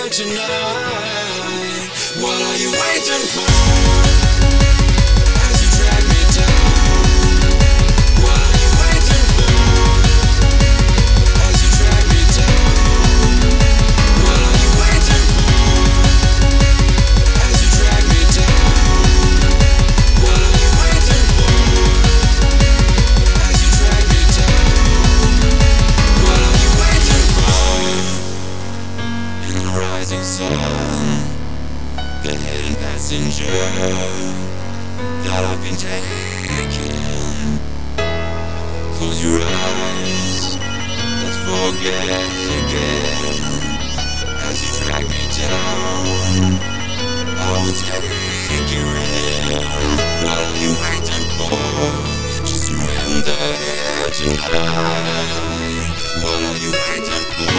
here tonight. What are you waiting for? As you drag me down. What are you waiting for? As you drag me down. What are you waiting for? As you drag me down. What are you waiting for? As you drag me down. What are you waiting for? In the rising sun, the hidden passenger that I've been taking. Close your eyes, let's forget again. As you drag me down, I will take you in. What are you waiting for? Just surrender here tonight. What are you waiting for?